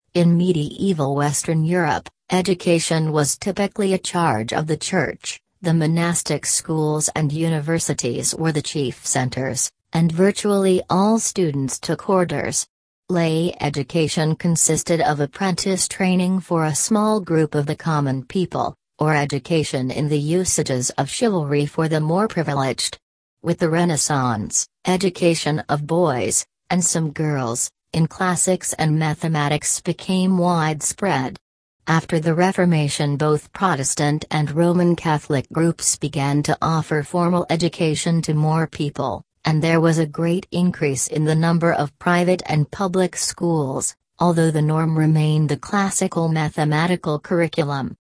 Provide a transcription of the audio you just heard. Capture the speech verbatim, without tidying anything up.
In medieval Western Europe, education was typically a charge of the church. The monastic schools and universities were the chief centers, and virtually all students took orders. Lay education consisted of apprentice training for a small group of the common people, or education in the usages of chivalry for the more privileged. With the Renaissance, education of boys, and some girls, in classics and mathematics became widespread. After the Reformation, both Protestant and Roman Catholic groups began to offer formal education to more people, and there was a great increase in the number of private and public schools, although the norm remained the classical mathematical curriculum.